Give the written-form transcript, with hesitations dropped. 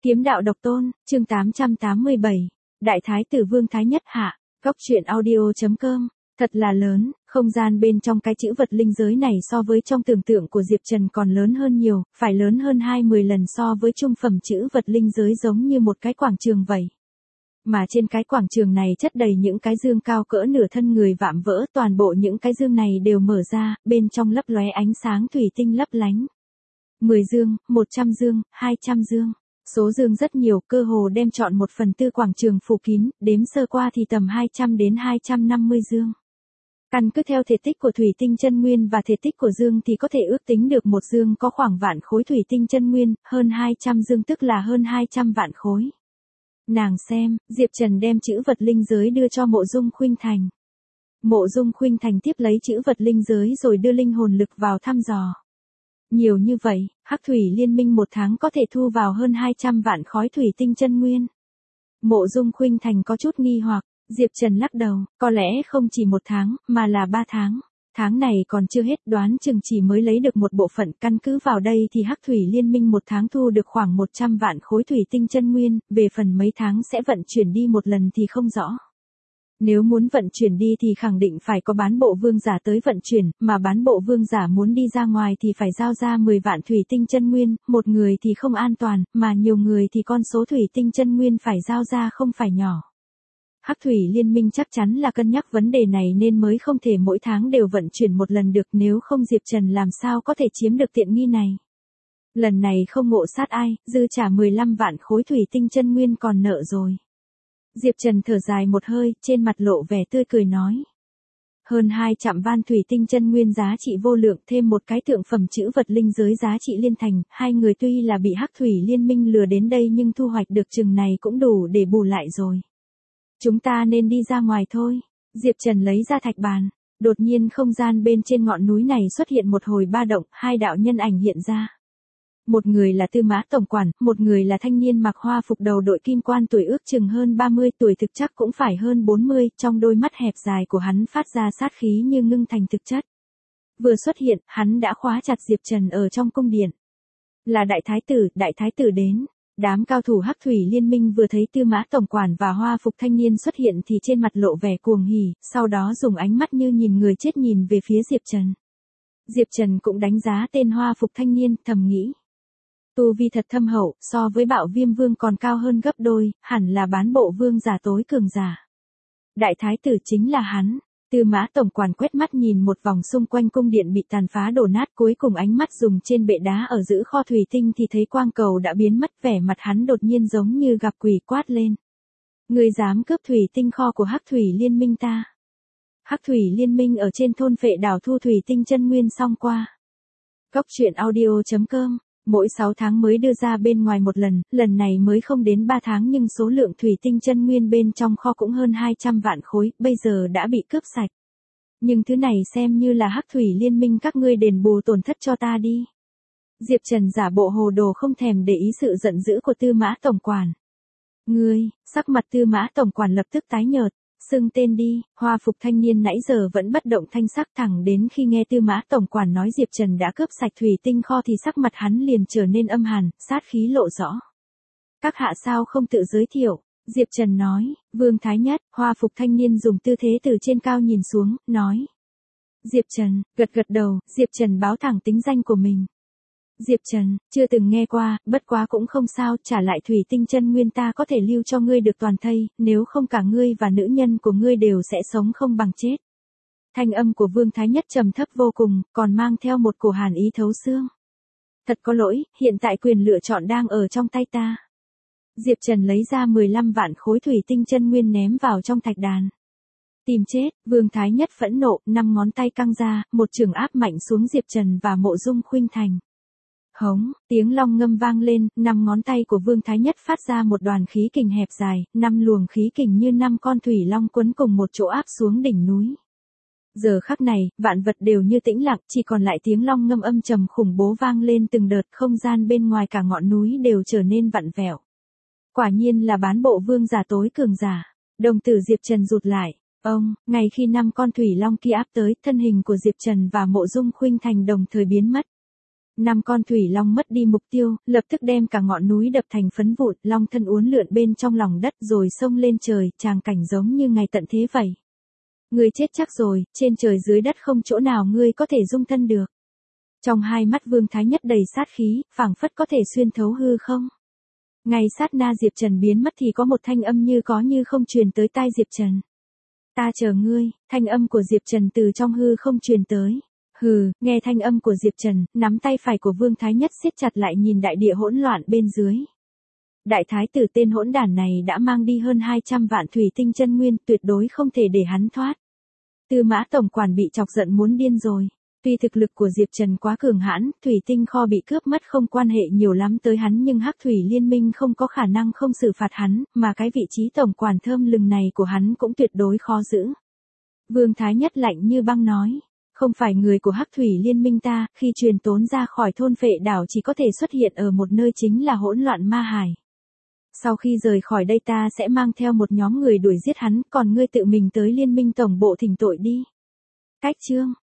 Kiếm đạo độc tôn, chương 887. Đại thái tử Vương Thái Nhất hạ, góc truyện audio.com. Thật là lớn, không gian bên trong cái chữ vật linh giới này so với trong tưởng tượng của Diệp Trần còn lớn hơn nhiều, phải lớn hơn 20 lần so với trung phẩm chữ vật linh giới, giống như một cái quảng trường vậy. Mà trên cái quảng trường này chất đầy những cái dương cao cỡ nửa thân người vạm vỡ, toàn bộ những cái dương này đều mở ra, bên trong lấp lóe ánh sáng thủy tinh lấp lánh. 10 dương, 100 dương, 200 dương. Số dương rất nhiều, cơ hồ đem trọn 1/4 quảng trường phủ kín, đếm sơ qua thì tầm 200 đến 250 dương. Căn cứ theo thể tích của thủy tinh chân nguyên và thể tích của dương thì có thể ước tính được một dương có khoảng vạn khối thủy tinh chân nguyên, hơn 200 dương tức là hơn 200 vạn khối. Nàng xem, Diệp Trần đem chữ vật linh giới đưa cho Mộ Dung Khuynh Thành. Mộ Dung Khuynh Thành tiếp lấy chữ vật linh giới rồi đưa linh hồn lực vào thăm dò. Nhiều như vậy, Hắc Thủy Liên Minh một tháng có thể thu vào hơn 200 vạn khối thủy tinh chân nguyên. Mộ Dung Khuynh Thành có chút nghi hoặc, Diệp Trần lắc đầu, có lẽ không chỉ một tháng, mà là 3 tháng. Tháng này còn chưa hết, đoán chừng chỉ mới lấy được một bộ phận, căn cứ vào đây thì Hắc Thủy Liên Minh một tháng thu được khoảng 100 vạn khối thủy tinh chân nguyên, về phần mấy tháng sẽ vận chuyển đi một lần thì không rõ. Nếu muốn vận chuyển đi thì khẳng định phải có bán bộ vương giả tới vận chuyển, mà bán bộ vương giả muốn đi ra ngoài thì phải giao ra 10 vạn thủy tinh chân nguyên, một người thì không an toàn, mà nhiều người thì con số thủy tinh chân nguyên phải giao ra không phải nhỏ. Hắc Thủy Liên Minh chắc chắn là cân nhắc vấn đề này nên mới không thể mỗi tháng đều vận chuyển một lần được, nếu không Diệp Trần làm sao có thể chiếm được tiện nghi này. Lần này không ngộ sát ai, dư trả 15 vạn khối thủy tinh chân nguyên còn nợ rồi. Diệp Trần thở dài một hơi, trên mặt lộ vẻ tươi cười nói. Hơn 200 vạn thủy tinh chân nguyên giá trị vô lượng, thêm một cái thượng phẩm chữ vật linh giới giá trị liên thành, hai người tuy là bị Hắc Thủy Liên Minh lừa đến đây nhưng thu hoạch được chừng này cũng đủ để bù lại rồi. Chúng ta nên đi ra ngoài thôi. Diệp Trần lấy ra thạch bàn. Đột nhiên không gian bên trên ngọn núi này xuất hiện một hồi ba động, hai đạo nhân ảnh hiện ra. Một người là Tư Mã tổng quản, một người là thanh niên mặc hoa phục đầu đội kim quan tuổi ước chừng hơn 30, tuổi thực chắc cũng phải hơn 40, trong đôi mắt hẹp dài của hắn phát ra sát khí như ngưng thành thực chất. Vừa xuất hiện, hắn đã khóa chặt Diệp Trần ở trong cung điện. Là đại thái tử đến. Đám cao thủ Hắc Thủy Liên Minh vừa thấy Tư Mã tổng quản và hoa phục thanh niên xuất hiện thì trên mặt lộ vẻ cuồng hỉ, sau đó dùng ánh mắt như nhìn người chết nhìn về phía Diệp Trần. Diệp Trần cũng đánh giá tên hoa phục thanh niên, thầm nghĩ. Tu vi thật thâm hậu, so với Bạo Viêm Vương còn cao hơn gấp đôi, hẳn là bán bộ vương giả tối cường giả. Đại thái tử chính là hắn. Tư Mã tổng quản quét mắt nhìn một vòng xung quanh cung điện bị tàn phá đổ nát, cuối cùng ánh mắt dùng trên bệ đá ở giữ kho thủy tinh thì thấy quang cầu đã biến mất, vẻ mặt hắn đột nhiên giống như gặp quỷ, quát lên. Ngươi dám cướp thủy tinh kho của Hắc Thủy Liên Minh ta? Hắc Thủy Liên Minh ở trên thôn Phệ Đảo thu thủy tinh chân nguyên xong qua. Góc truyện audio.com. Mỗi 6 tháng mới đưa ra bên ngoài một lần, lần này mới không đến 3 tháng nhưng số lượng thủy tinh chân nguyên bên trong kho cũng hơn 200 vạn khối, bây giờ đã bị cướp sạch. Nhưng thứ này xem như là Hắc Thủy Liên Minh các ngươi đền bù tổn thất cho ta đi. Diệp Trần giả bộ hồ đồ không thèm để ý sự giận dữ của Tư Mã tổng quản. Ngươi, sắc mặt Tư Mã tổng quản lập tức tái nhợt. Xưng tên đi. Hoa phục thanh niên nãy giờ vẫn bất động thanh sắc, thẳng đến khi nghe Tư Mã tổng quản nói Diệp Trần đã cướp sạch thủy tinh kho thì sắc mặt hắn liền trở nên âm hàn, sát khí lộ rõ. Các hạ sao không tự giới thiệu? Diệp Trần nói. Vương Thái Nhất. Hoa phục thanh niên dùng tư thế từ trên cao nhìn xuống, nói. Diệp Trần, gật đầu, Diệp Trần báo thẳng tính danh của mình. Diệp Trần, chưa từng nghe qua, bất quá cũng không sao, trả lại thủy tinh chân nguyên ta có thể lưu cho ngươi được toàn thây, nếu không cả ngươi và nữ nhân của ngươi đều sẽ sống không bằng chết. Thanh âm của Vương Thái Nhất trầm thấp vô cùng, còn mang theo một cổ hàn ý thấu xương. Thật có lỗi, hiện tại quyền lựa chọn đang ở trong tay ta. Diệp Trần lấy ra 15 vạn khối thủy tinh chân nguyên ném vào trong thạch đàn. Tìm chết, Vương Thái Nhất phẫn nộ, 5 ngón tay căng ra, một chưởng áp mạnh xuống Diệp Trần và Mộ Dung Khuynh Thành. Hống, tiếng long ngâm vang lên, 5 ngón tay của Vương Thái Nhất phát ra một đoàn khí kình hẹp dài, 5 luồng khí kình như 5 con thủy long quấn cùng một chỗ áp xuống đỉnh núi. Giờ khắc này, vạn vật đều như tĩnh lặng, chỉ còn lại tiếng long ngâm âm trầm khủng bố vang lên từng đợt, không gian bên ngoài cả ngọn núi đều trở nên vặn vẹo. Quả nhiên là bán bộ vương giả tối cường giả. Đồng tử Diệp Trần rụt lại. Ngay khi 5 con thủy long kia áp tới, thân hình của Diệp Trần và Mộ Dung Khuynh Thành đồng thời biến mất. Năm con thủy long mất đi mục tiêu, lập tức đem cả ngọn núi đập thành phấn vụn, long thân uốn lượn bên trong lòng đất rồi xông lên trời, tràng cảnh giống như ngày tận thế vậy. Ngươi chết chắc rồi, trên trời dưới đất không chỗ nào ngươi có thể dung thân được. Trong hai mắt Vương Thái Nhất đầy sát khí, phảng phất có thể xuyên thấu hư không. Ngay sát na Diệp Trần biến mất thì có một thanh âm như có như không truyền tới tai Diệp Trần. Ta chờ ngươi, thanh âm của Diệp Trần từ trong hư không truyền tới. Hừ, nghe thanh âm của Diệp Trần, nắm tay phải của Vương Thái Nhất siết chặt lại nhìn đại địa hỗn loạn bên dưới. Đại thái tử tên hỗn đản này đã mang đi hơn 200 vạn thủy tinh chân nguyên, tuyệt đối không thể để hắn thoát. Tư Mã tổng quản bị chọc giận muốn điên rồi. Tuy thực lực của Diệp Trần quá cường hãn, thủy tinh kho bị cướp mất không quan hệ nhiều lắm tới hắn, nhưng Hắc Thủy Liên Minh không có khả năng không xử phạt hắn, mà cái vị trí tổng quản thơm lừng này của hắn cũng tuyệt đối khó giữ. Vương Thái Nhất lạnh như băng nói, không phải người của Hắc Thủy Liên Minh ta, khi truyền tống ra khỏi thôn Phệ Đảo chỉ có thể xuất hiện ở một nơi, chính là hỗn loạn ma hải. Sau khi rời khỏi đây ta sẽ mang theo một nhóm người đuổi giết hắn, còn ngươi tự mình tới Liên Minh tổng bộ thỉnh tội đi. Cách chương